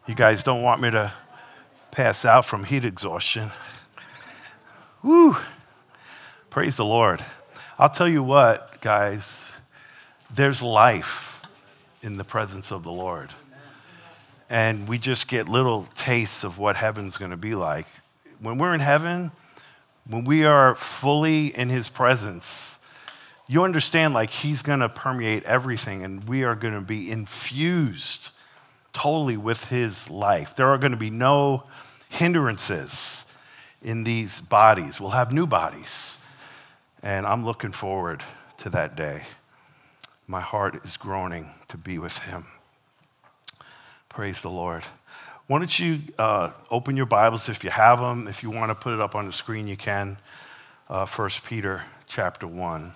You guys don't want me to pass out from heat exhaustion. Woo! Praise the Lord. I'll tell you what, guys, there's life in the presence of the Lord. And we just get little tastes of what heaven's going to be like. When we're in heaven, when we are fully in his presence, you understand like he's going to permeate everything and we are going to be infused totally with his life. There are going to be no hindrances in these bodies. We'll have new bodies. And I'm looking forward to that day. My heart is groaning to be with him. Praise the Lord. Why don't you open your Bibles if you have them. If you want to put it up on the screen, you can. 1 Peter chapter 1.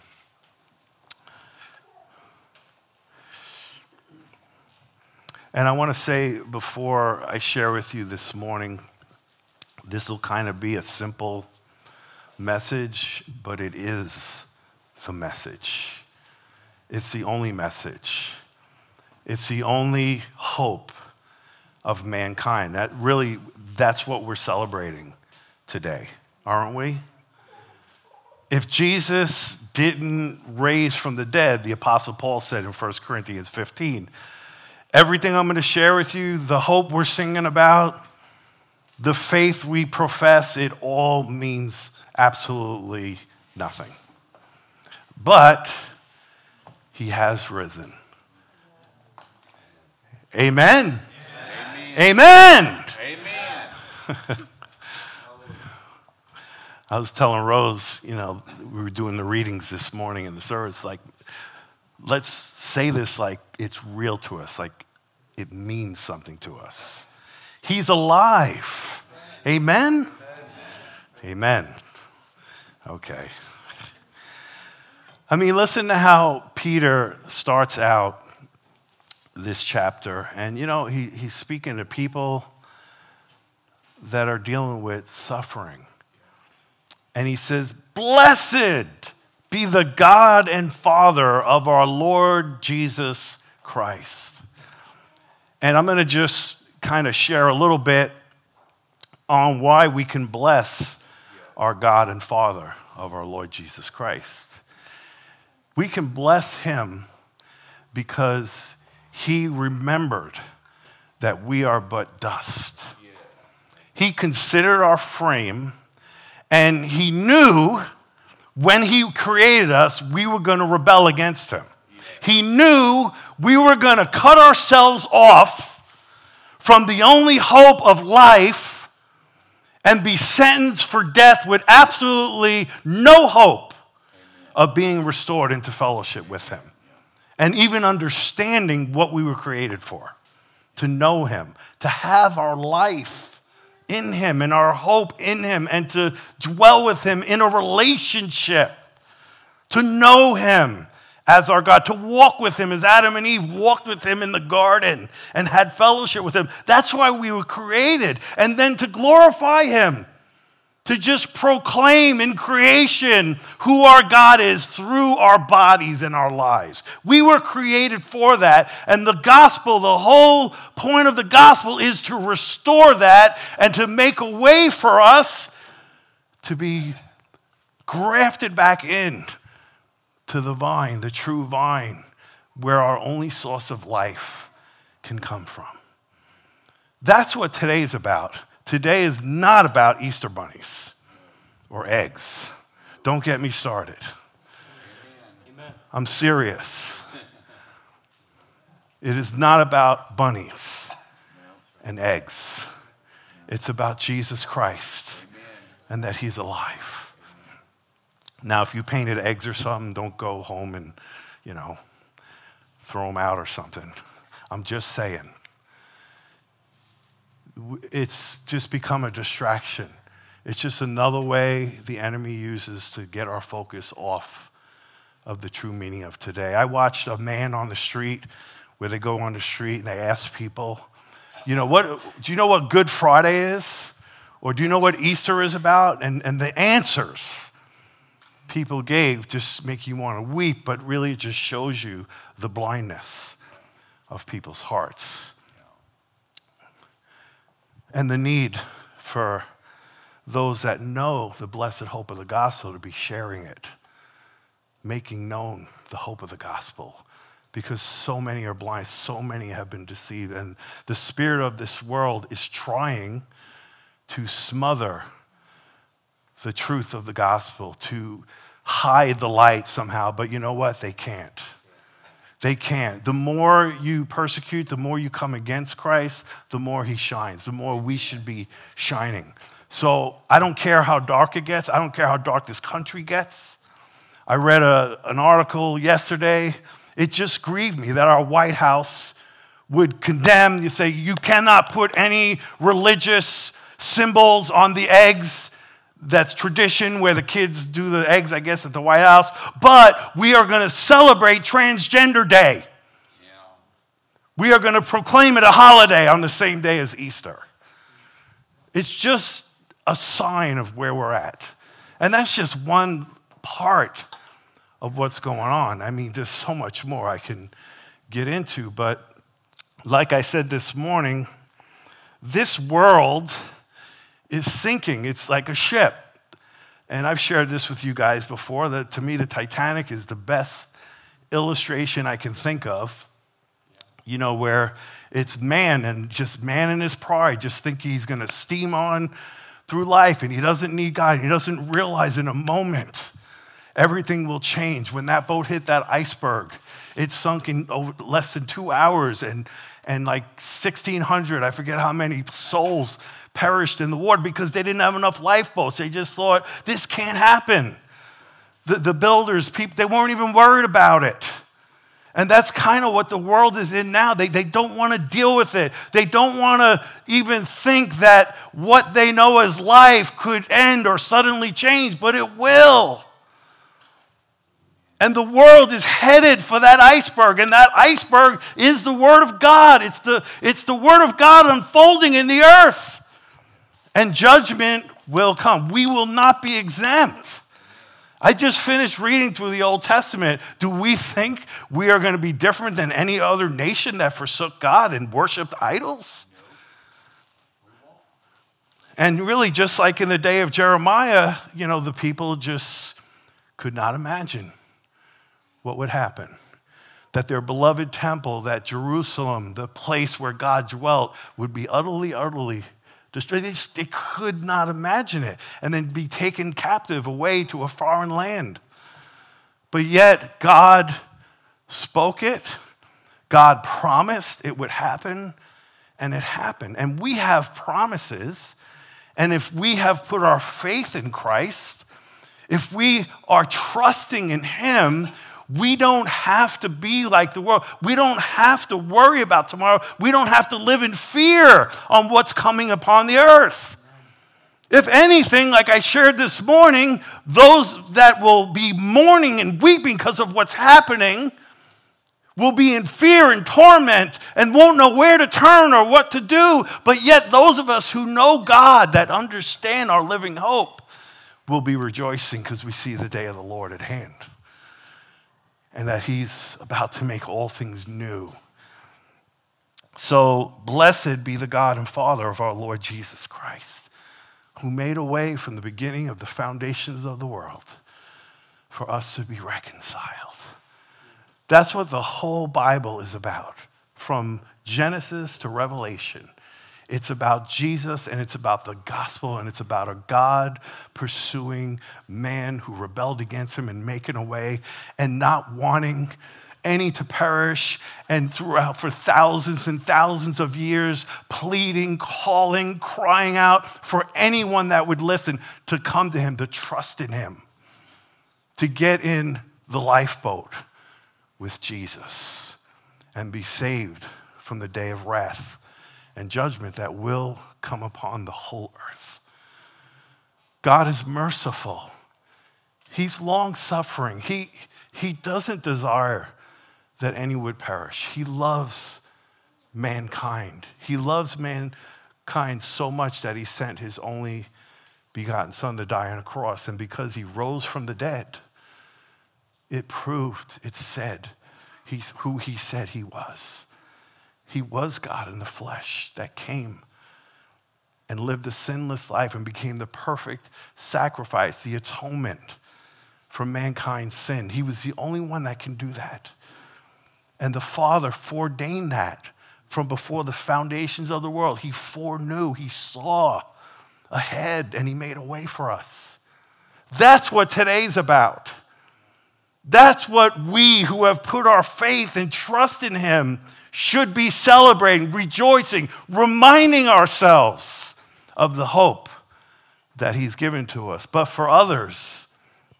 And I want to say before I share with you this morning, this will kind of be a simple message, but it is the message. It's the only message. It's the only hope of mankind. That's what we're celebrating today, aren't we? If Jesus didn't raise from the dead, the Apostle Paul said in 1 Corinthians 15, everything I'm going to share with you, the hope we're singing about, the faith we profess, it all means absolutely nothing. But he has risen. Amen. Amen. Amen. I was telling Rose, we were doing the readings this morning in the service, like, let's say this like it's real to us, like it means something to us. He's alive. Amen? Amen. Okay. I mean, listen to how Peter starts out this chapter. And, he's speaking to people that are dealing with suffering. And he says, "Blessed be the God and Father of our Lord Jesus Christ." And I'm going to just kind of share a little bit on why we can bless our God and Father of our Lord Jesus Christ. We can bless him because he remembered that we are but dust. He considered our frame, and he knew when he created us, we were going to rebel against him. He knew we were going to cut ourselves off from the only hope of life and be sentenced for death with absolutely no hope of being restored into fellowship with him. And even understanding what we were created for. To know him, to have our life in him and our hope in him, and to dwell with him in a relationship. To know him as our God, to walk with him as Adam and Eve walked with him in the garden and had fellowship with him. That's why we were created. And then to glorify him, to just proclaim in creation who our God is through our bodies and our lives. We were created for that. And the gospel, the whole point of the gospel is to restore that and to make a way for us to be grafted back in to the vine, the true vine, where our only source of life can come from. That's what today's about. Today is not about Easter bunnies or eggs. Don't get me started. Amen. I'm serious. It is not about bunnies and eggs. It's about Jesus Christ and that he's alive. Now, if you painted eggs or something, don't go home and, throw them out or something. I'm just saying. It's just become a distraction. It's just another way the enemy uses to get our focus off of the true meaning of today. I watched a man on the street where they go on the street and they ask people, do you know what Good Friday is? Or do you know what Easter is about? And the answers people gave just make you want to weep, but really it just shows you the blindness of people's hearts. and the need for those that know the blessed hope of the gospel to be sharing it, making known the hope of the gospel, because so many are blind, so many have been deceived, and the spirit of this world is trying to smother the truth of the gospel, to hide the light somehow, but you know what? They can't. They can't. The more you persecute, the more you come against Christ, the more he shines, the more we should be shining. So I don't care how dark it gets. I don't care how dark this country gets. I read an article yesterday. It just grieved me that our White House would condemn, you say, you cannot put any religious symbols on the eggs. That's tradition where the kids do the eggs, I guess, at the White House. But we are going to celebrate Transgender Day. Yeah. We are going to proclaim it a holiday on the same day as Easter. It's just a sign of where we're at. And that's just one part of what's going on. I mean, there's so much more I can get into. But like I said this morning, this world is sinking. It's like a ship. And I've shared this with you guys before, that to me the Titanic is the best illustration I can think of, you know, where it's man and just man in his pride, just think he's going to steam on through life and he doesn't need God. He doesn't realize in a moment everything will change. When that boat hit that iceberg, it sunk in less than 2 hours and like 1,600, I forget how many souls perished in the water because they didn't have enough lifeboats. They just thought, this can't happen. The builders, people, they weren't even worried about it. And that's kind of what the world is in now. They don't want to deal with it. They don't want to even think that what they know as life could end or suddenly change, but it will. And the world is headed for that iceberg, and that iceberg is the Word of God. It's the Word of God unfolding in the earth. And judgment will come. We will not be exempt. I just finished reading through the Old Testament. Do we think we are going to be different than any other nation that forsook God and worshiped idols? And really, just like in the day of Jeremiah, you know, the people just could not imagine what would happen. That their beloved temple, that Jerusalem, the place where God dwelt, would be utterly, utterly destroyed. They could not imagine it. And then be taken captive away to a foreign land. But yet, God spoke it. God promised it would happen. And it happened. And we have promises. And if we have put our faith in Christ, if we are trusting in Him, we don't have to be like the world. We don't have to worry about tomorrow. We don't have to live in fear on what's coming upon the earth. If anything, like I shared this morning, those that will be mourning and weeping because of what's happening will be in fear and torment and won't know where to turn or what to do. But yet those of us who know God, that understand our living hope, will be rejoicing because we see the day of the Lord at hand. And that He's about to make all things new. So blessed be the God and Father of our Lord Jesus Christ, who made a way from the beginning of the foundations of the world for us to be reconciled. That's what the whole Bible is about, from Genesis to Revelation. It's about Jesus, and it's about the gospel, and it's about a God pursuing man who rebelled against Him and making a way and not wanting any to perish, and throughout for thousands and thousands of years, pleading, calling, crying out for anyone that would listen to come to Him, to trust in Him, to get in the lifeboat with Jesus and be saved from the day of wrath and judgment that will come upon the whole earth. God is merciful. He's long-suffering. He doesn't desire that any would perish. He loves mankind. He loves mankind so much that He sent His only begotten Son to die on a cross. And because He rose from the dead, it proved, it said, He's who He said He was. He was God in the flesh that came and lived a sinless life and became the perfect sacrifice, the atonement for mankind's sin. He was the only one that can do that. And the Father foreordained that from before the foundations of the world. He foreknew, he saw ahead, and he made a way for us. That's what today's about. That's what we who have put our faith and trust in him should be celebrating, rejoicing, reminding ourselves of the hope that he's given to us. But for others,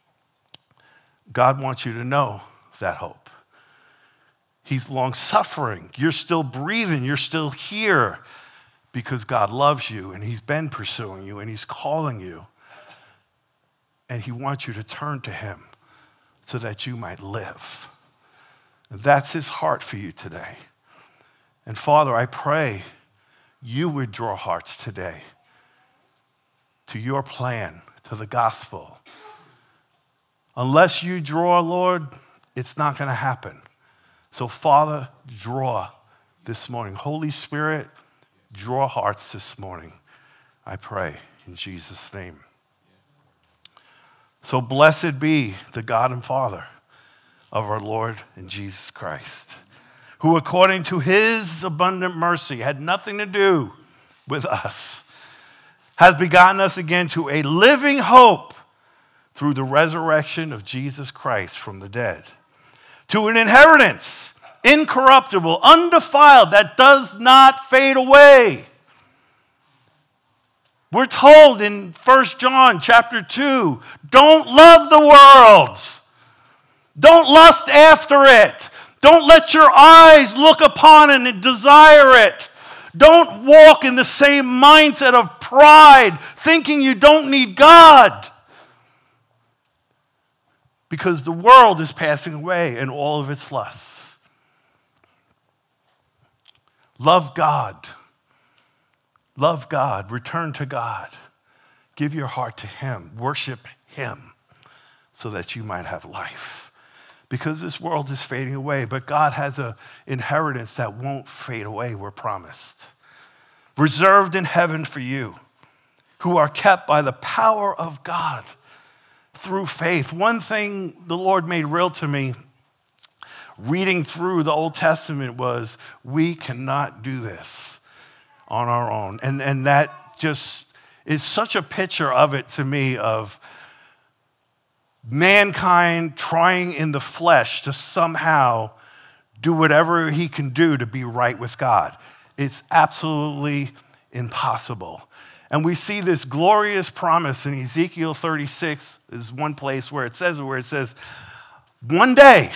God wants you to know that hope. He's long-suffering. You're still breathing. You're still here because God loves you, and he's been pursuing you, and he's calling you. And he wants you to turn to him so that you might live. And that's his heart for you today. And Father, I pray you would draw hearts today to your plan, to the gospel. Unless you draw, Lord, it's not going to happen. So, Father, draw this morning. Holy Spirit, draw hearts this morning. I pray in Jesus' name. So blessed be the God and Father of our Lord and Jesus Christ, who according to his abundant mercy had nothing to do with us, has begotten us again to a living hope through the resurrection of Jesus Christ from the dead, to an inheritance incorruptible, undefiled, that does not fade away. We're told in 1 John chapter 2, don't love the world. Don't lust after it. Don't let your eyes look upon it and desire it. Don't walk in the same mindset of pride, thinking you don't need God. Because the world is passing away in all of its lusts. Love God. Love God. Return to God. Give your heart to him. Worship him so that you might have life. Because this world is fading away, but God has an inheritance that won't fade away, we're promised. Reserved in heaven for you, who are kept by the power of God through faith. One thing the Lord made real to me reading through the Old Testament was we cannot do this on our own. And that just is such a picture of it to me, of mankind trying in the flesh to somehow do whatever he can do to be right with God. It's absolutely impossible. And we see this glorious promise in Ezekiel 36 is one place where it says, one day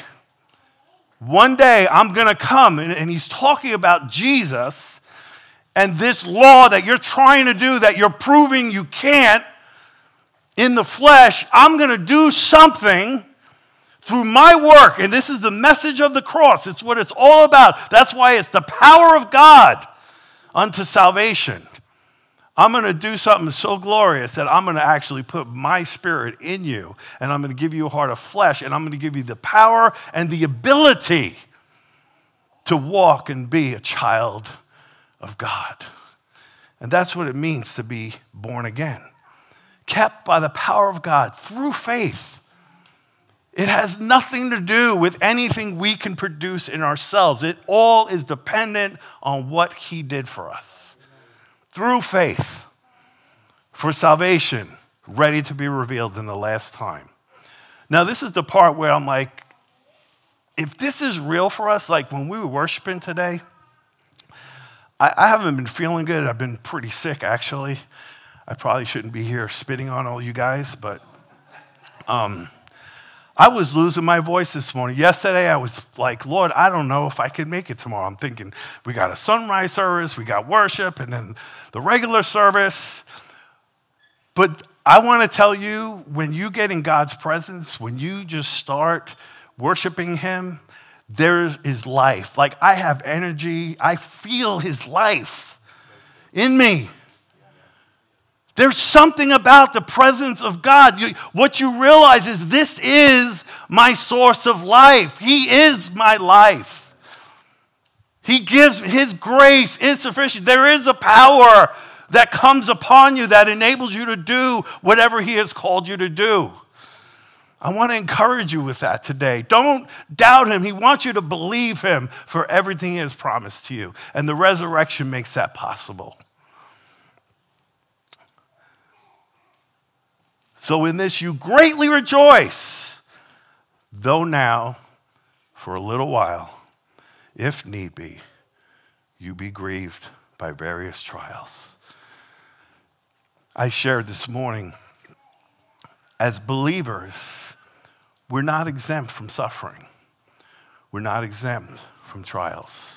I'm going to come. And he's talking about Jesus and this law that you're trying to do, that you're proving you can't in the flesh. I'm going to do something through my work. And this is the message of the cross. It's what it's all about. That's why it's the power of God unto salvation. I'm going to do something so glorious that I'm going to actually put my spirit in you, and I'm going to give you a heart of flesh, and I'm going to give you the power and the ability to walk and be a child of God. And that's what it means to be born again. Kept by the power of God through faith. It has nothing to do with anything we can produce in ourselves. It all is dependent on what he did for us. Through faith, for salvation, ready to be revealed in the last time. Now, this is the part where I'm like, if this is real for us, like when we were worshiping today, I haven't been feeling good. I've been pretty sick, actually. I probably shouldn't be here spitting on all you guys, but I was losing my voice this morning. Yesterday, I was like, Lord, I don't know if I can make it tomorrow. I'm thinking, we got a sunrise service, we got worship, and then the regular service. But I want to tell you, when you get in God's presence, when you just start worshiping him, there is life. Like, I have energy. I feel his life in me. There's something about the presence of God. What you realize is this is my source of life. He is my life. He gives his grace is sufficient. There is a power that comes upon you that enables you to do whatever he has called you to do. I want to encourage you with that today. Don't doubt him. He wants you to believe him for everything he has promised to you. And the resurrection makes that possible. So in this you greatly rejoice, though now, for a little while, if need be, you be grieved by various trials. I shared this morning, as believers, we're not exempt from suffering. We're not exempt from trials.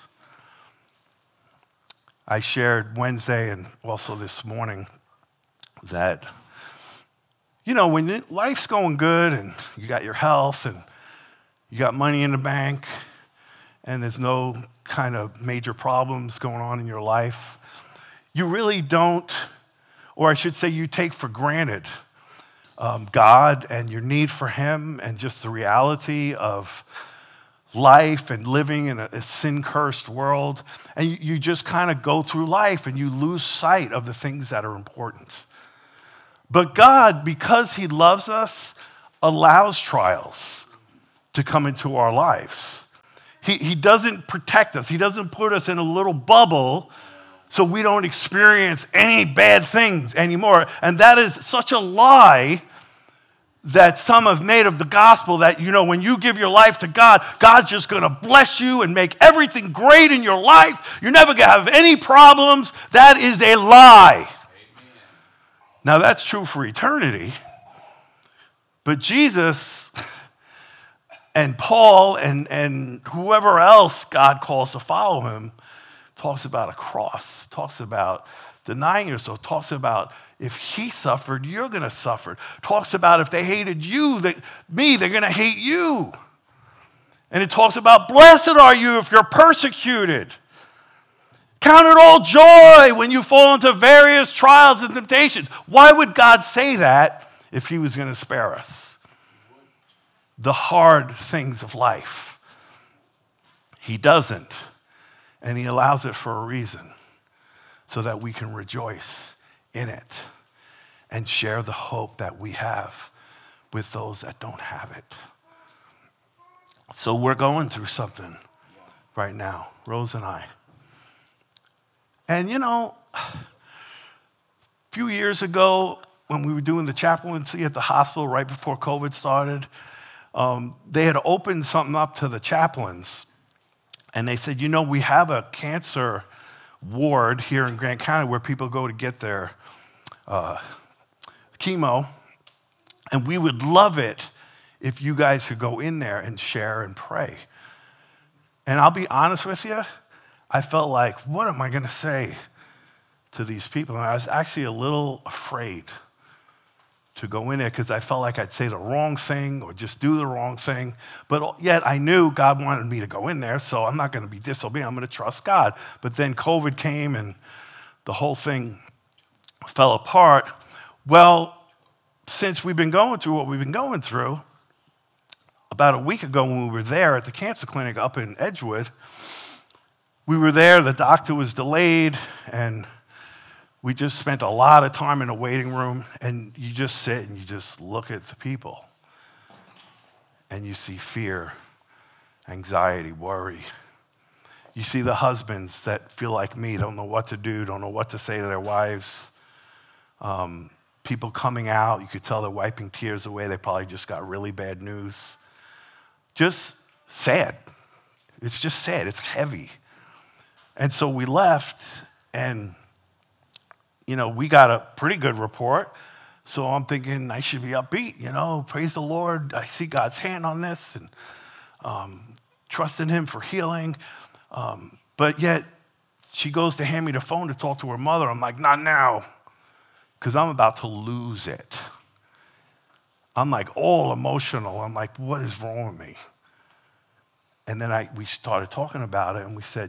I shared Wednesday and also this morning that, when life's going good and you got your health and you got money in the bank and there's no kind of major problems going on in your life, you really don't, or I should say you take for granted God and your need for him and just the reality of life and living in a sin-cursed world. And you just kind of go through life and you lose sight of the things that are important. But God, because he loves us, allows trials to come into our lives. He doesn't protect us. He doesn't put us in a little bubble so we don't experience any bad things anymore. And that is such a lie that some have made of the gospel that, when you give your life to God, God's just going to bless you and make everything great in your life. You're never going to have any problems. That is a lie. Now, that's true for eternity, but Jesus and Paul and whoever else God calls to follow him talks about a cross, talks about denying yourself, talks about if he suffered, you're going to suffer, talks about if they hated you, they're going to hate you. And it talks about blessed are you if you're persecuted. Count it all joy when you fall into various trials and temptations. Why would God say that if he was going to spare us? The hard things of life. He doesn't. And he allows it for a reason, so that we can rejoice in it and share the hope that we have with those that don't have it. So we're going through something right now, Rose and I. And a few years ago, when we were doing the chaplaincy at the hospital right before COVID started, they had opened something up to the chaplains. And they said, we have a cancer ward here in Grant County where people go to get their chemo. And we would love it if you guys could go in there and share and pray. And I'll be honest with you, I felt like, what am I going to say to these people? And I was actually a little afraid to go in there because I felt like I'd say the wrong thing or just do the wrong thing. But yet I knew God wanted me to go in there, so I'm not going to be disobedient. I'm going to trust God. But then COVID came and the whole thing fell apart. Well, since we've been going through what we've been going through, about a week ago when we were there at the cancer clinic up in Edgewood, we were there, the doctor was delayed, and we just spent a lot of time in a waiting room, and you just sit and you just look at the people. And you see fear, anxiety, worry. You see the husbands that feel like me, don't know what to do, don't know what to say to their wives. People coming out, you could tell they're wiping tears away. They probably just got really bad news. Just sad. It's just sad. It's heavy. And so we left, and we got a pretty good report. So I'm thinking I should be upbeat, praise the Lord. I see God's hand on this and trust in him for healing. But yet she goes to hand me the phone to talk to her mother. I'm like, not now, because I'm about to lose it. I'm like all emotional. I'm like, what is wrong with me? And then we started talking about it, and we said,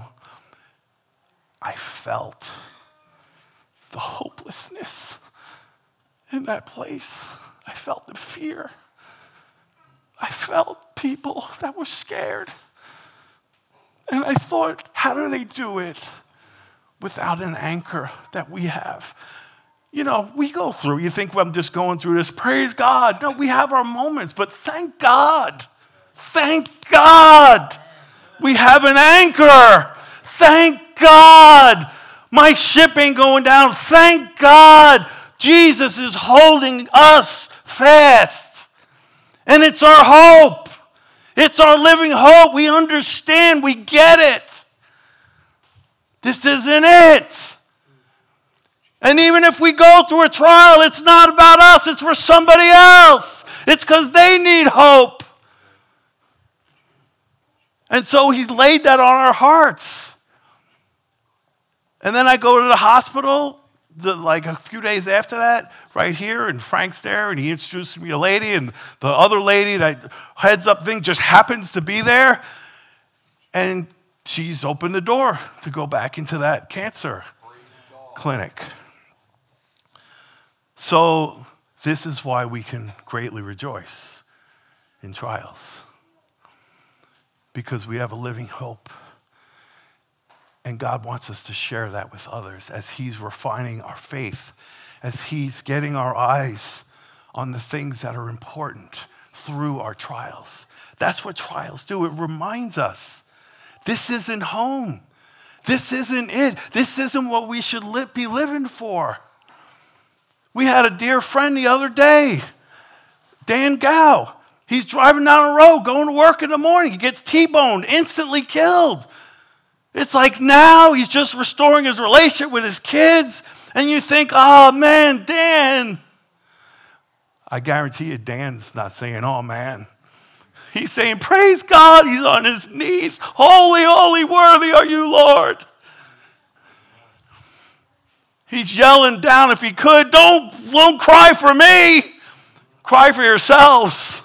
I felt the hopelessness in that place. I felt the fear. I felt people that were scared. And I thought, how do they do it without an anchor that we have. You know, we go through, you think, well, I'm just going through this, praise God. No, we have our moments, but thank God. Thank God. We have an anchor. Thank God. My ship ain't going down. Thank God. Jesus is holding us fast. And it's our hope. It's our living hope. We understand. We get it. This isn't it. And even if we go through a trial, it's not about us. It's for somebody else. It's because they need hope. And so he's laid that on our hearts. And then I go to the hospital, like a few days after that, right here, and Frank's there, and he introduced me to a lady, and the other lady, that heads up thing, just happens to be there. And she's opened the door to go back into that cancer clinic. So this is why we can greatly rejoice in trials. Because we have a living hope. And God wants us to share that with others as he's refining our faith, as he's getting our eyes on the things that are important through our trials. That's what trials do. It reminds us, this isn't home. This isn't it. This isn't what we should be living for. We had a dear friend the other day, Dan Gow. He's driving down the road, going to work in the morning. He gets T-boned, instantly killed. It's like now he's just restoring his relationship with his kids. And you think, oh, man, Dan. I guarantee you Dan's not saying, oh, man. He's saying, praise God. He's on his knees. Holy, holy, worthy are you, Lord. He's yelling down if he could, don't cry for me. Cry for yourselves.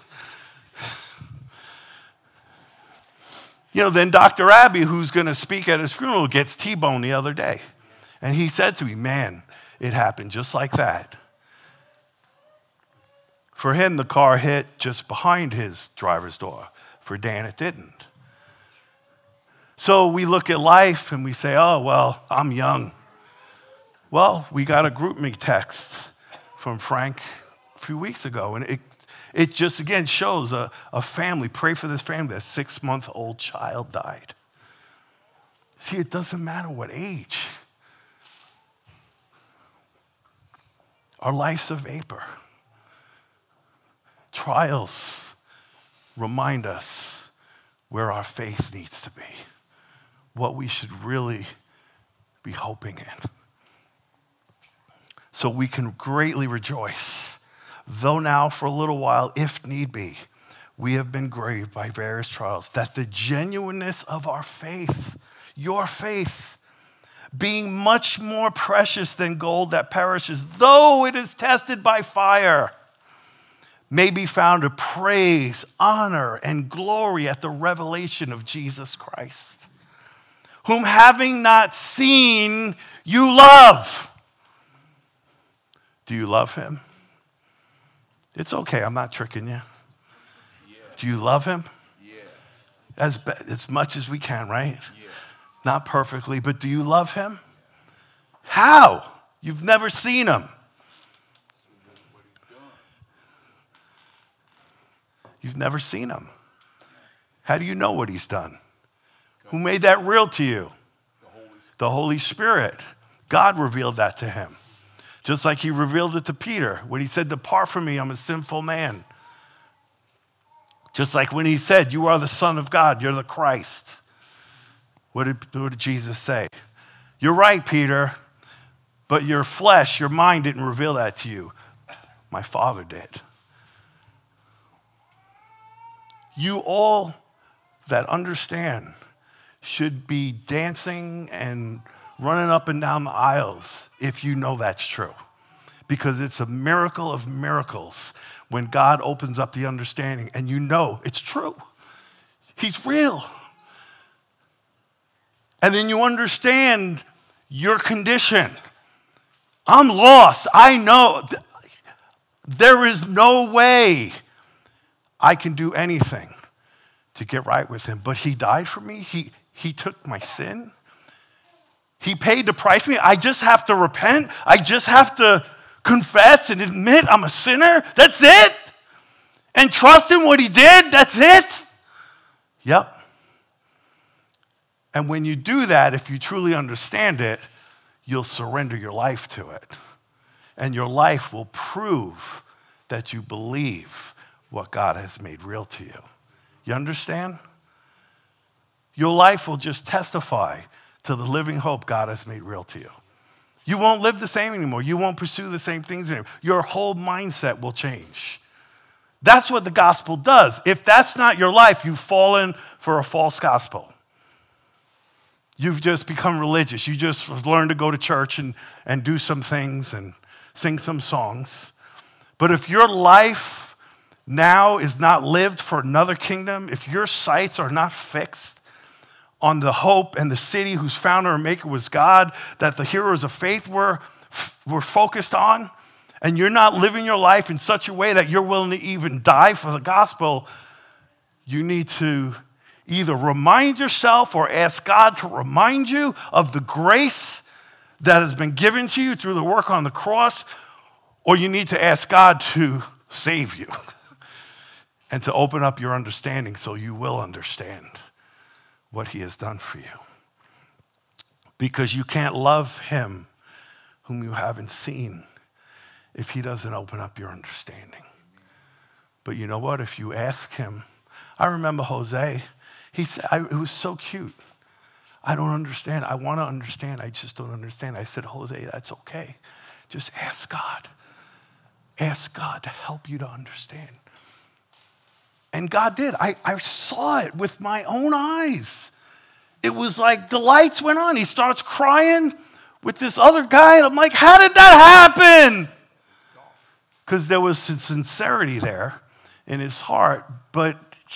You know, then Dr. Abbey, who's going to speak at his funeral, gets T-boned the other day. And he said to me, man, it happened just like that. For him, the car hit just behind his driver's door. For Dan, it didn't. So we look at life and we say, oh, well, I'm young. Well, we got a group me text from Frank a few weeks ago, and it just, again, shows a family. Pray for this family. A 6-month-old child died. See, it doesn't matter what age. Our life's a vapor. Trials remind us where our faith needs to be, what we should really be hoping in. So we can greatly rejoice, though now for a little while, if need be, we have been grieved by various trials, that the genuineness of our faith, your faith, being much more precious than gold that perishes, though it is tested by fire, may be found to praise, honor, and glory at the revelation of Jesus Christ, whom having not seen, you love. Do you love him? It's okay, I'm not tricking you. Yes. Do you love him? Yes. As much as we can, right? Yes. Not perfectly, but do you love him? How? You've never seen him. What he's done. You've never seen him. How do you know what he's done? Who made that real to you? The Holy Spirit. God revealed that to him. Just like he revealed it to Peter when he said, depart from me, I'm a sinful man. Just like when he said, you are the Son of God, you're the Christ. What did Jesus say? You're right, Peter, but your flesh, your mind didn't reveal that to you. My Father did. You all that understand should be dancing and running up and down the aisles if you know that's true. Because it's a miracle of miracles when God opens up the understanding and you know it's true. He's real. And then you understand your condition. I'm lost. I know. There is no way I can do anything to get right with him. But he died for me. He took my sin. He paid the price for me. I just have to repent. I just have to confess and admit I'm a sinner. That's it. And trust in what he did. That's it. Yep. And when you do that, if you truly understand it, you'll surrender your life to it. And your life will prove that you believe what God has made real to you. You understand? Your life will just testify to the living hope God has made real to you. You won't live the same anymore. You won't pursue the same things anymore. Your whole mindset will change. That's what the gospel does. If that's not your life, you've fallen for a false gospel. You've just become religious. You just learned to go to church and do some things and sing some songs. But if your life now is not lived for another kingdom, if your sights are not fixed on the hope and the city whose founder and maker was God, that the heroes of faith were focused on, and you're not living your life in such a way that you're willing to even die for the gospel, you need to either remind yourself or ask God to remind you of the grace that has been given to you through the work on the cross, or you need to ask God to save you and to open up your understanding so you will understand what he has done for you. Because you can't love him whom you haven't seen if he doesn't open up your understanding. But you know what? If you ask him, I remember Jose, he said, it was so cute. I don't understand. I want to understand. I just don't understand. I said, Jose, that's okay. Just ask God. Ask God to help you to understand. And God did. I saw it with my own eyes. It was like the lights went on. He starts crying with this other guy. And I'm like, how did that happen? Because there was some sincerity there in his heart. But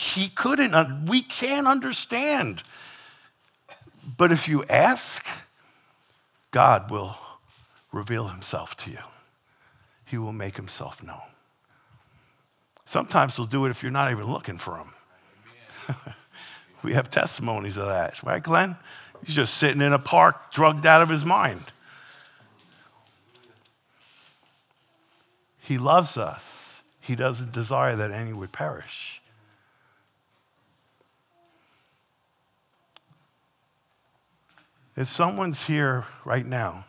we can't understand. But if you ask, God will reveal himself to you. He will make himself known. Sometimes he'll do it if you're not even looking for him. We have testimonies of that, right, Glenn? He's just sitting in a park, drugged out of his mind. He loves us. He doesn't desire that any would perish. If someone's here right now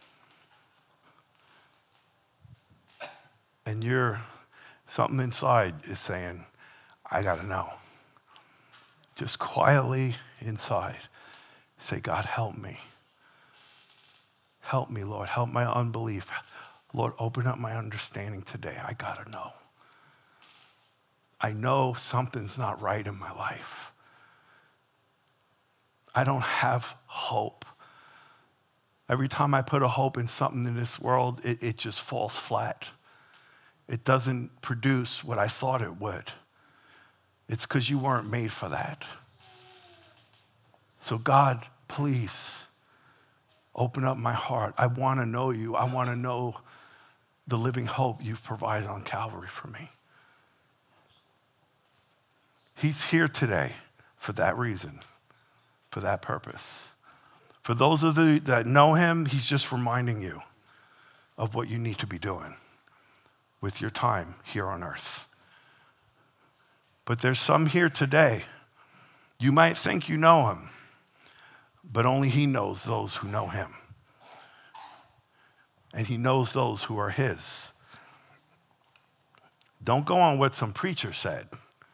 and something inside is saying, I got to know. Just quietly inside, say, God, help me. Help me, Lord. Help my unbelief. Lord, open up my understanding today. I got to know. I know something's not right in my life. I don't have hope. Every time I put a hope in something in this world, it just falls flat. It doesn't produce what I thought it would. It's because you weren't made for that. So God, please open up my heart. I want to know you. I want to know the living hope you've provided on Calvary for me. He's here today for that reason, for that purpose. For those of you that know him, he's just reminding you of what you need to be doing with your time here on earth. But there's some here today, you might think you know him, but only he knows those who know him. And he knows those who are his. Don't go on what some preacher said.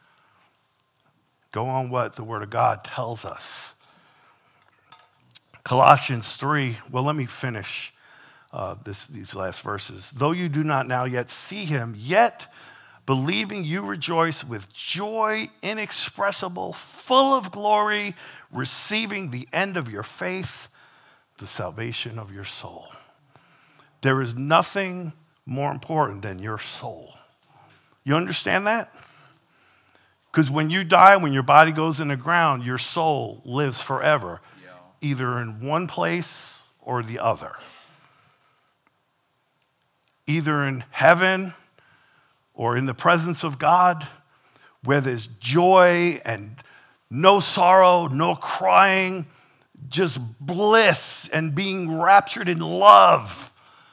Go on what the Word of God tells us. Colossians 3, well, let me finish these last verses. Though you do not now yet see him, yet believing you rejoice with joy inexpressible, full of glory, receiving the end of your faith, the salvation of your soul. There is nothing more important than your soul. You understand that? Because when you die, when your body goes in the ground, your soul lives forever, either in one place or the other. Either in heaven or in the presence of God, where there's joy and no sorrow, no crying, just bliss and being raptured in love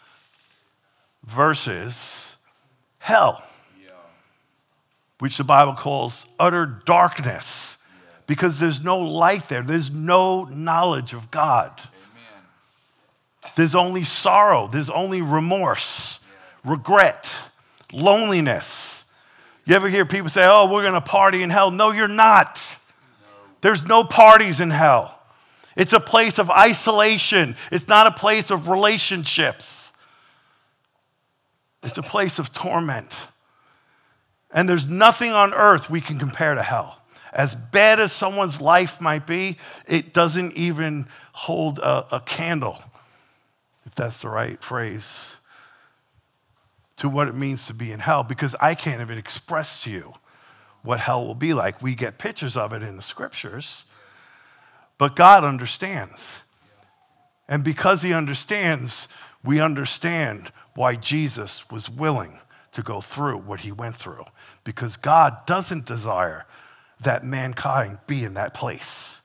versus hell, Yeah. which the Bible calls utter darkness, because there's no light there. There's no knowledge of God. Amen. There's only sorrow. There's only remorse, regret, loneliness. You ever hear people say, oh, we're going to party in hell? No, you're not. There's no parties in hell. It's a place of isolation. It's not a place of relationships. It's a place of torment. And there's nothing on earth we can compare to hell. As bad as someone's life might be, it doesn't even hold a candle, if that's the right phrase, to what it means to be in hell, because I can't even express to you what hell will be like. We get pictures of it in the scriptures, but God understands. And because he understands, we understand why Jesus was willing to go through what he went through, because God doesn't desire that mankind be in that place.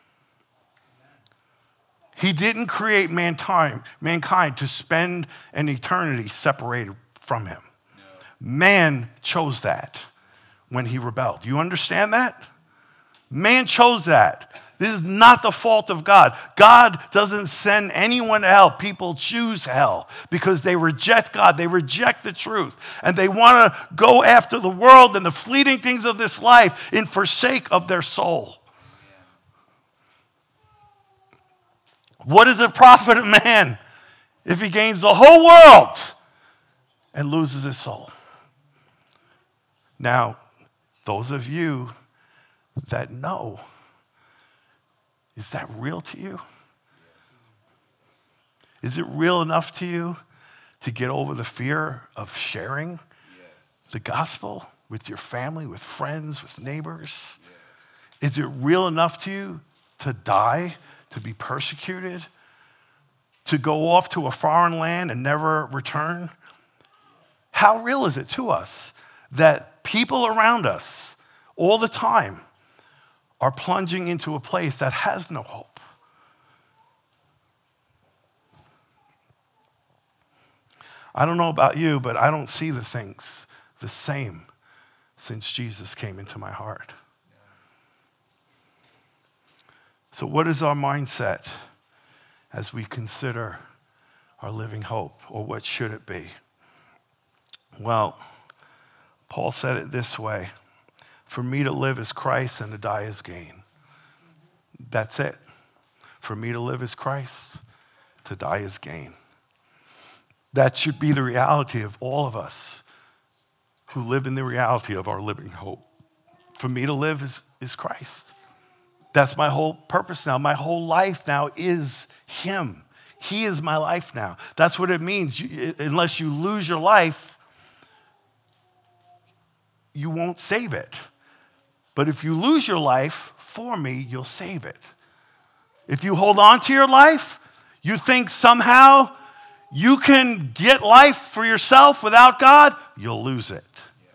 He didn't create mankind to spend an eternity separated from him. No. Man chose that when he rebelled. You understand that? Man chose that. This is not the fault of God. God doesn't send anyone to hell. People choose hell because they reject God. They reject the truth. And they want to go after the world and the fleeting things of this life in forsake of their soul. What does it profit a man if he gains the whole world and loses his soul? Now, those of you that know, is that real to you? Is it real enough to you to get over the fear of sharing the gospel with your family, with friends, with neighbors? Is it real enough to you to die, to be persecuted, to go off to a foreign land and never return? How real is it to us that people around us all the time are plunging into a place that has no hope? I don't know about you, but I don't see the things the same since Jesus came into my heart. So what is our mindset as we consider our living hope, or what should it be? Well, Paul said it this way: for me to live is Christ and to die is gain. That's it. For me to live is Christ, to die is gain. That should be the reality of all of us who live in the reality of our living hope. For me to live is Christ. That's my whole purpose now. My whole life now is him. He is my life now. That's what it means. Unless you lose your life, you won't save it. But if you lose your life for me, you'll save it. If you hold on to your life, you think somehow you can get life for yourself without God, you'll lose it.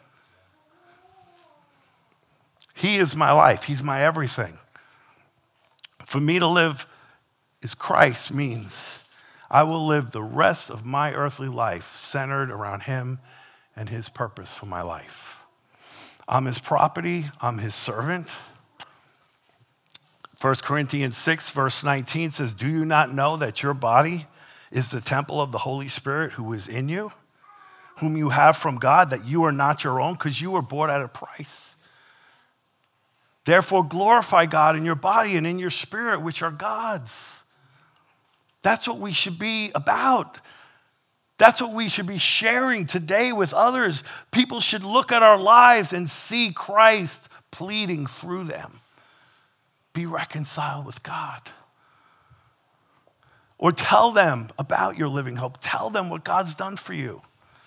He is my life. He's my everything. For me to live is Christ means I will live the rest of my earthly life centered around him and his purpose for my life. I'm his property. I'm his servant. 1 Corinthians 6, verse 19 says, do you not know that your body is the temple of the Holy Spirit who is in you, whom you have from God, that you are not your own, because you were bought at a price? Therefore, glorify God in your body and in your spirit, which are God's. That's what we should be about. That's what we should be sharing today with others. People should look at our lives and see Christ pleading through them. Be reconciled with God. Or tell them about your living hope. Tell them what God's done for you.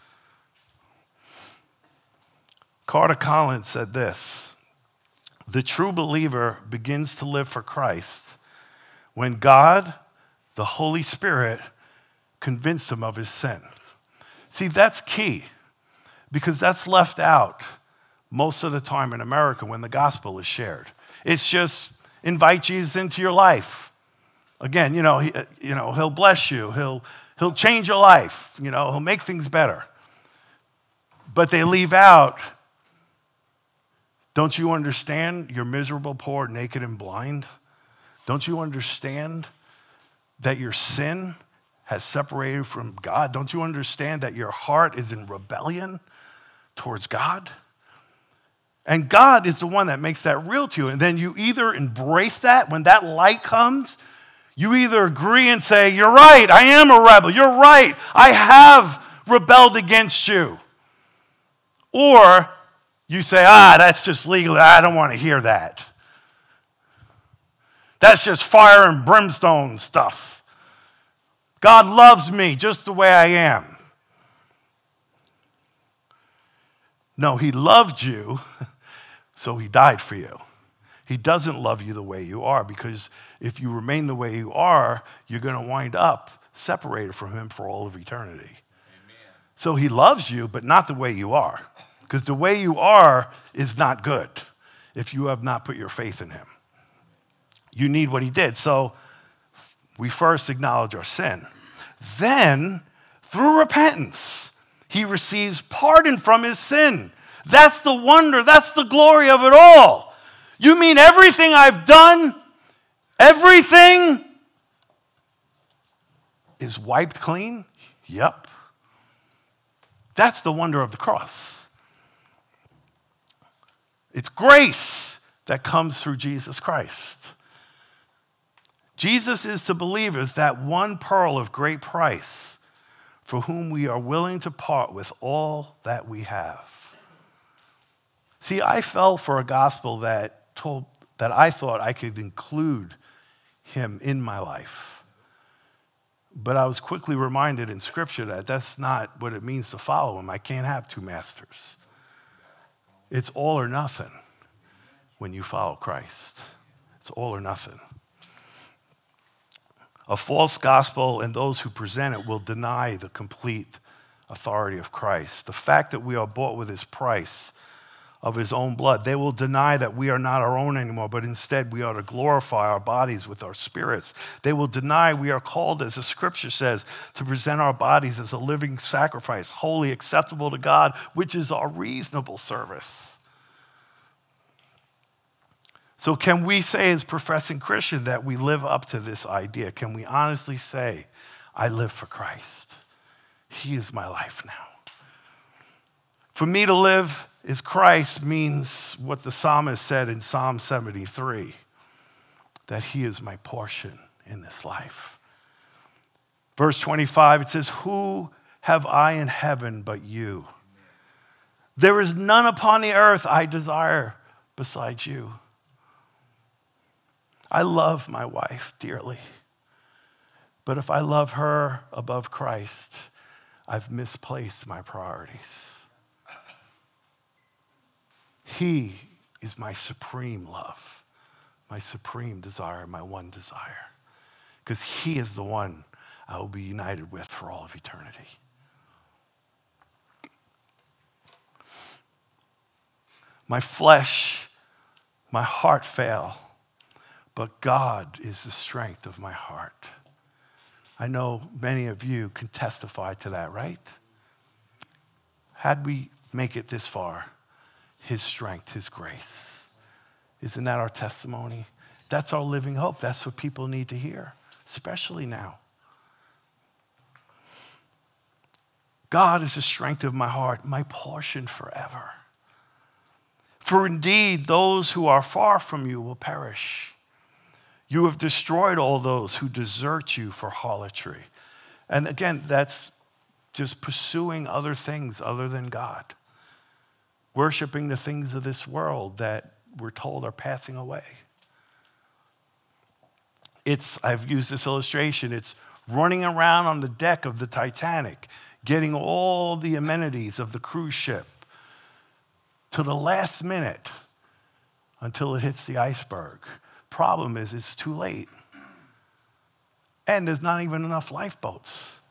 Carter Collins said this: the true believer begins to live for Christ when God, the Holy Spirit, convinced him of his sin. See, that's key, because that's left out most of the time in America when the gospel is shared. It's just invite Jesus into your life. Again, he'll bless you. He'll change your life. He'll make things better. But they leave out, don't you understand you're miserable, poor, naked, and blind? Don't you understand that your sin has separated from God? Don't you understand that your heart is in rebellion towards God? And God is the one that makes that real to you. And then you either embrace that when that light comes, you either agree and say, you're right, I am a rebel. You're right, I have rebelled against you. Or you say, that's just legal. I don't want to hear that. That's just fire and brimstone stuff. God loves me just the way I am. No, he loved you, so he died for you. He doesn't love you the way you are, because if you remain the way you are, you're going to wind up separated from him for all of eternity. Amen. So he loves you, but not the way you are, because the way you are is not good if you have not put your faith in him. You need what he did. So we first acknowledge our sin. Then, through repentance, he receives pardon from his sin. That's the wonder, that's the glory of it all. You mean everything I've done, everything is wiped clean? Yep. That's the wonder of the cross. It's grace that comes through Jesus Christ. Jesus is to believers that one pearl of great price, for whom we are willing to part with all that we have. See, I fell for a gospel that I thought I could include him in my life. But I was quickly reminded in Scripture that that's not what it means to follow him. I can't have two masters. It's all or nothing when you follow Christ. It's all or nothing. A false gospel and those who present it will deny the complete authority of Christ. The fact that we are bought with his price of his own blood, they will deny that we are not our own anymore, but instead we are to glorify our bodies with our spirits. They will deny we are called, as the scripture says, to present our bodies as a living sacrifice, holy, acceptable to God, which is our reasonable service. So can we say as professing Christian that we live up to this idea? Can we honestly say, I live for Christ? He is my life now. For me to live as Christ means what the psalmist said in Psalm 73, that he is my portion in this life. Verse 25, it says, who have I in heaven but you? There is none upon the earth I desire besides you. I love my wife dearly, but if I love her above Christ, I've misplaced my priorities. He is my supreme love, my supreme desire, my one desire, because he is the one I will be united with for all of eternity. My flesh, my heart fail, but God is the strength of my heart. I know many of you can testify to that, right? How'd we make it this far? His strength, his grace. Isn't that our testimony? That's our living hope. That's what people need to hear, especially now. God is the strength of my heart, my portion forever. For indeed, those who are far from you will perish. You have destroyed all those who desert you for harlotry. And again, that's just pursuing other things other than God. Worshiping the things of this world that we're told are passing away. I've used this illustration, it's running around on the deck of the Titanic, getting all the amenities of the cruise ship to the last minute until it hits the iceberg. Problem is, it's too late. And there's not even enough lifeboats.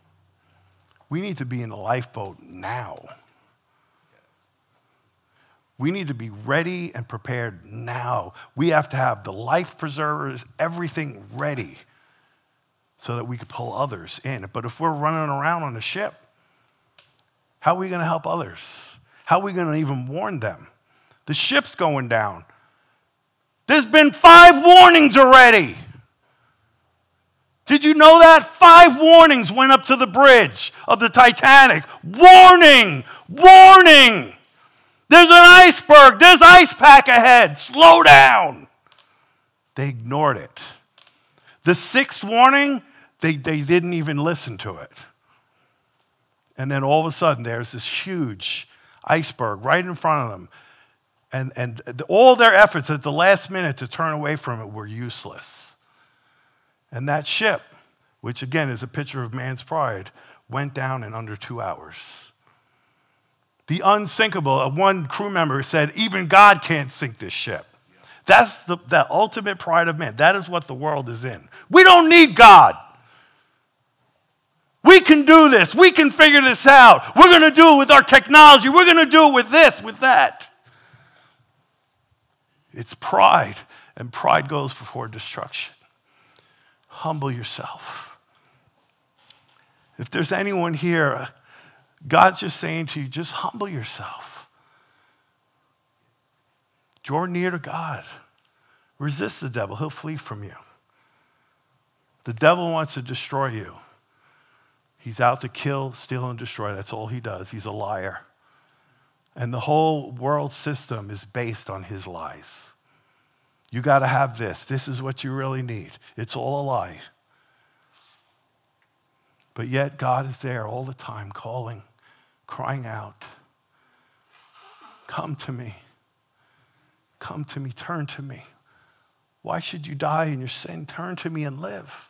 We need to be in the lifeboat now. We need to be ready and prepared now. We have to have the life preservers, everything ready so that we could pull others in. But if we're running around on a ship, how are we going to help others? How are we going to even warn them? The ship's going down. There's been 5 warnings already. Did you know that? 5 warnings went up to the bridge of the Titanic. Warning! Warning! There's an iceberg. There's ice pack ahead. Slow down. They ignored it. The 6th warning, they didn't even listen to it. And then all of a sudden, there's this huge iceberg right in front of them. And all their efforts at the last minute to turn away from it were useless. And that ship, which again is a picture of man's pride, went down in under 2 hours. The unsinkable, one crew member said, even God can't sink this ship. That's the ultimate pride of man. That is what the world is in. We don't need God. We can do this. We can figure this out. We're going to do it with our technology. We're going to do it with this, with that. It's pride, and pride goes before destruction. Humble yourself. If there's anyone here, God's just saying to you, just humble yourself. Draw near to God. Resist the devil. He'll flee from you. The devil wants to destroy you. He's out to kill, steal, and destroy. That's all he does. He's a liar. And the whole world system is based on his lies. You got to have this. This is what you really need. It's all a lie. But yet God is there all the time calling, crying out, come to me. Come to me. Turn to me. Why should you die in your sin? Turn to me and live.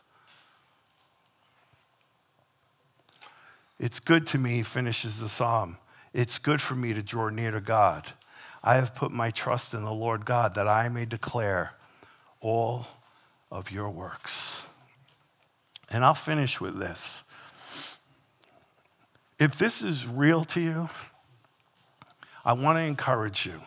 It's good to me, finishes the psalm. It's good for me to draw near to God. I have put my trust in the Lord God that I may declare all of your works. And I'll finish with this. If this is real to you, I want to encourage you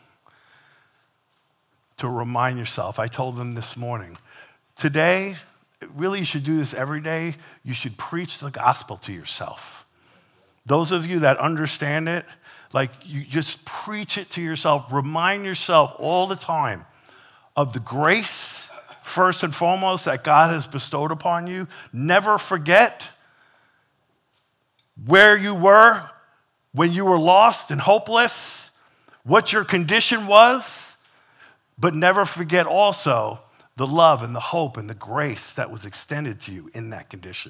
to remind yourself. I told them this morning, today, really you should do this every day. You should preach the gospel to yourself. Those of you that understand it, like you just preach it to yourself. Remind yourself all the time of the grace, first and foremost, that God has bestowed upon you. Never forget where you were when you were lost and hopeless, what your condition was, but never forget also the love and the hope and the grace that was extended to you in that condition.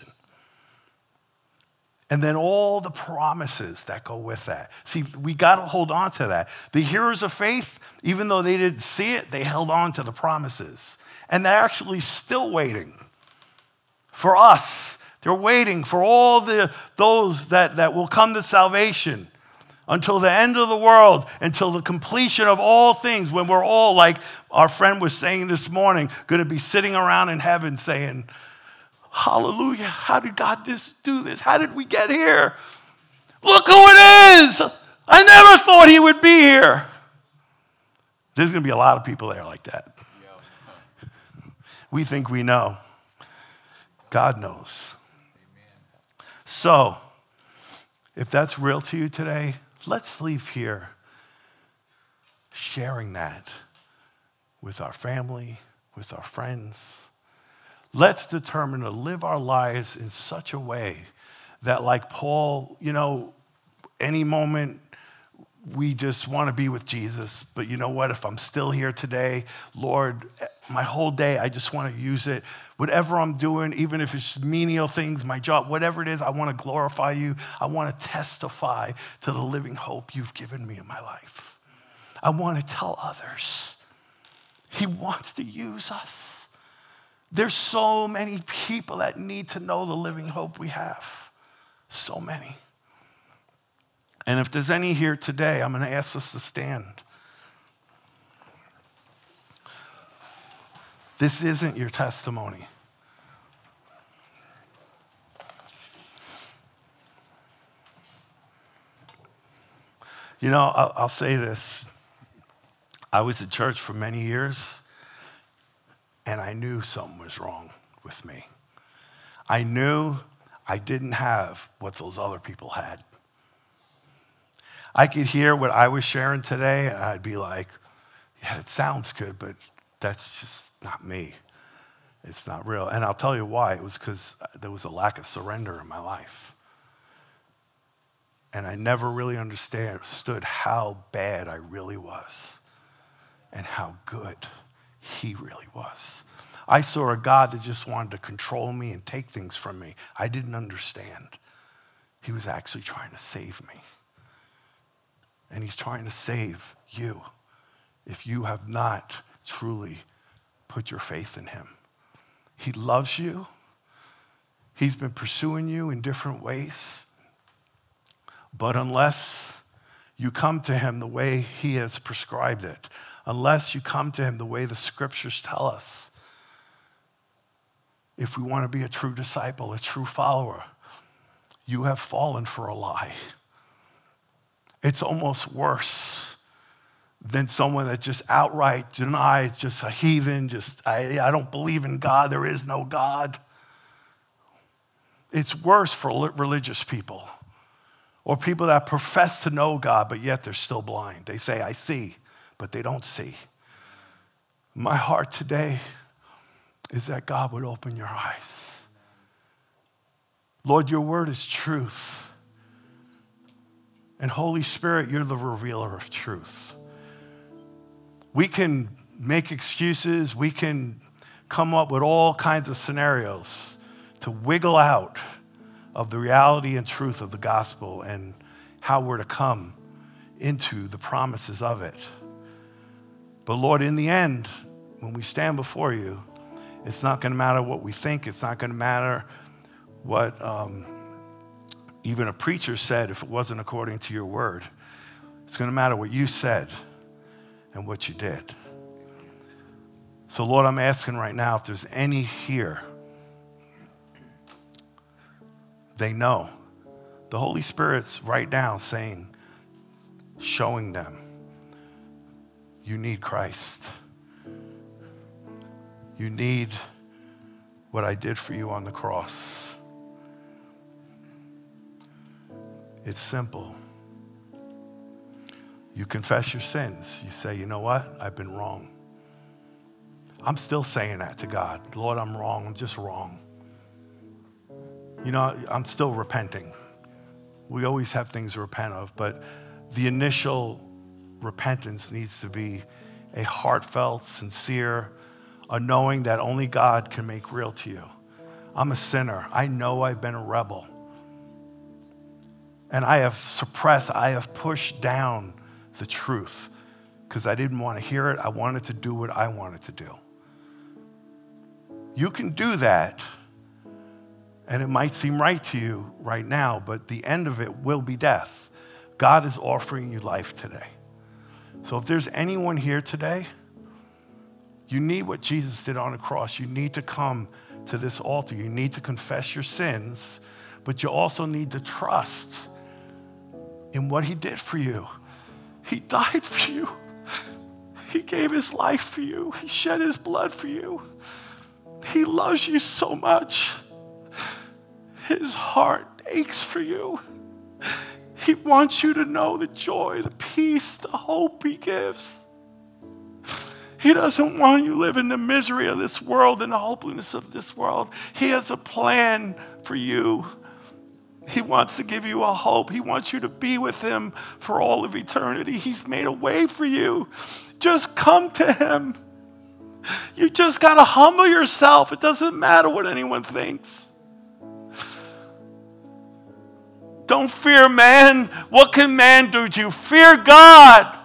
And then all the promises that go with that. See, we got to hold on to that. The heroes of faith, even though they didn't see it, they held on to the promises. And they're actually still waiting for us. They're waiting for all those that will come to salvation until the end of the world, until the completion of all things, when we're all, like our friend was saying this morning, going to be sitting around in heaven saying, hallelujah, how did God do this? How did we get here? Look who it is! I never thought he would be here. There's going to be a lot of people there like that. We think we know. God knows. So, if that's real to you today, let's leave here sharing that with our family, with our friends. Let's determine to live our lives in such a way that, like Paul, any moment we just want to be with Jesus. But you know what? If I'm still here today, Lord, my whole day, I just want to use it. Whatever I'm doing, even if it's menial things, my job, whatever it is, I want to glorify you. I want to testify to the living hope you've given me in my life. I want to tell others. He wants to use us. There's so many people that need to know the living hope we have. So many. And if there's any here today, I'm going to ask us to stand. This isn't your testimony. I'll say this I was in church for many years, and I knew something was wrong with me. I knew I didn't have what those other people had. I could hear what I was sharing today, and I'd be like, yeah, it sounds good, but that's just not me. It's not real. And I'll tell you why. It was because there was a lack of surrender in my life. And I never really understood how bad I really was and how good he really was. I saw a God that just wanted to control me and take things from me. I didn't understand. He was actually trying to save me. And he's trying to save you if you have not truly put your faith in him. He loves you. He's been pursuing you in different ways. But unless you come to him the way he has prescribed it, unless you come to him the way the scriptures tell us, if we want to be a true disciple, a true follower, you have fallen for a lie. It's almost worse than someone that just outright denies, just a heathen, I don't believe in God, there is no God. It's worse for religious people or people that profess to know God, but yet they're still blind. They say, I see, but they don't see. My heart today is that God would open your eyes. Lord, your word is truth. And Holy Spirit, you're the revealer of truth. We can make excuses. We can come up with all kinds of scenarios to wiggle out of the reality and truth of the gospel and how we're to come into the promises of it. But Lord, in the end, when we stand before you, it's not going to matter what we think. It's not going to matter what even a preacher said if it wasn't according to your word. It's going to matter what you said and what you did. So Lord, I'm asking right now if there's any here, they know. The Holy Spirit's right now saying, showing them, you need Christ. You need what I did for you on the cross. It's simple. You confess your sins. You say, you know what? I've been wrong. I'm still saying that to God. Lord, I'm wrong. I'm just wrong. You know, I'm still repenting. We always have things to repent of, but the initial repentance needs to be a heartfelt, sincere, a knowing that only God can make real to you. I'm a sinner. I know I've been a rebel. And I have suppressed, I have pushed down the truth because I didn't want to hear it. I wanted to do what I wanted to do. You can do that, and it might seem right to you right now, but the end of it will be death. God is offering you life today. So if there's anyone here today, you need what Jesus did on the cross. You need to come to this altar. You need to confess your sins, but you also need to trust in what he did for you. He died for you. He gave his life for you. He shed his blood for you. He loves you so much. His heart aches for you. He wants you to know the joy, the peace, the hope he gives. He doesn't want you to live in the misery of this world and the hopelessness of this world. He has a plan for you. He wants to give you a hope. He wants you to be with him for all of eternity. He's made a way for you. Just come to him. You just got to humble yourself. It doesn't matter what anyone thinks. Don't fear man. What can man do to you? Fear God.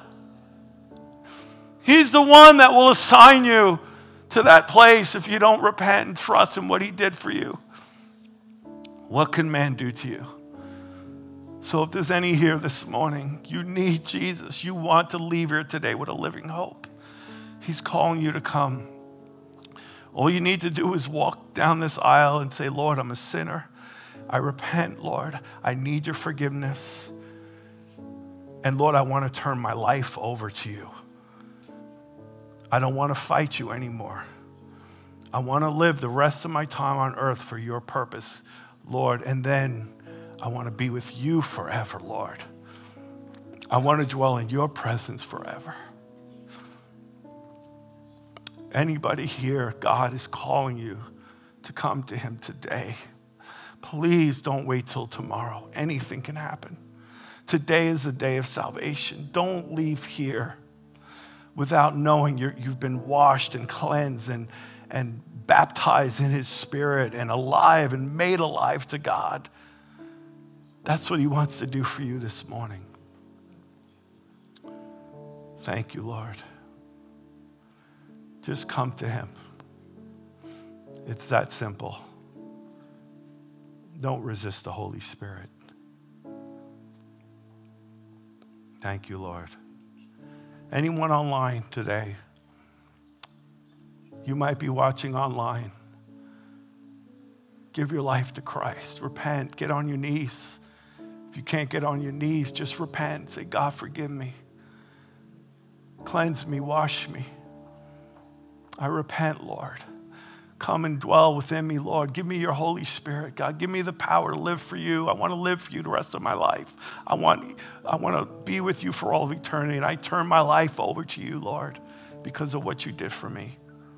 He's the one that will assign you to that place if you don't repent and trust in what he did for you. What can man do to you? So if there's any here this morning, you need Jesus. You want to leave here today with a living hope. He's calling you to come. All you need to do is walk down this aisle and say, Lord, I'm a sinner. I repent, Lord. I need your forgiveness. And Lord, I want to turn my life over to you. I don't want to fight you anymore. I want to live the rest of my time on earth for your purpose, Lord. And then I want to be with you forever, Lord. I want to dwell in your presence forever. Anybody here, God is calling you to come to him today. Please don't wait till tomorrow. Anything can happen. Today is the day of salvation. Don't leave here without knowing you've been washed and cleansed and baptized in his Spirit and alive and made alive to God. That's what he wants to do for you this morning. Thank you, Lord. Just come to him. It's that simple. Don't resist the Holy Spirit. Thank you, Lord. Anyone online today, you might be watching online. Give your life to Christ. Repent. Get on your knees. If you can't get on your knees, just repent. Say, God, forgive me. Cleanse me. Wash me. I repent, Lord. Come and dwell within me, Lord. Give me your Holy Spirit, God. Give me the power to live for you. I want to live for you the rest of my life. I want to be with you for all of eternity. And I turn my life over to you, Lord, because of what you did for me.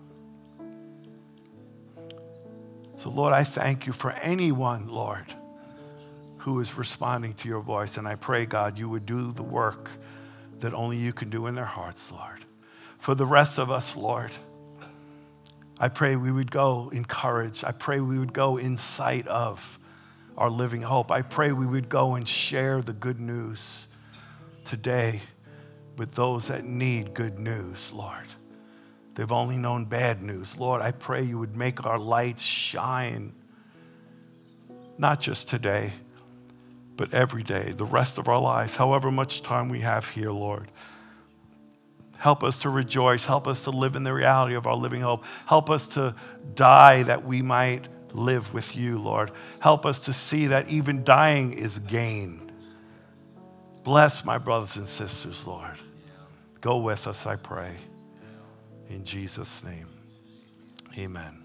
So, Lord, I thank you for anyone, Lord, who is responding to your voice. And I pray, God, you would do the work that only you can do in their hearts, Lord. For the rest of us, Lord, I pray we would go encouraged. I pray we would go in sight of our living hope. I pray we would go and share the good news today with those that need good news, Lord. They've only known bad news. Lord, I pray you would make our lights shine, not just today, but every day, the rest of our lives, however much time we have here, Lord. Help us to rejoice. Help us to live in the reality of our living hope. Help us to die that we might live with you, Lord. Help us to see that even dying is gain. Bless my brothers and sisters, Lord. Go with us, I pray. In Jesus' name, amen.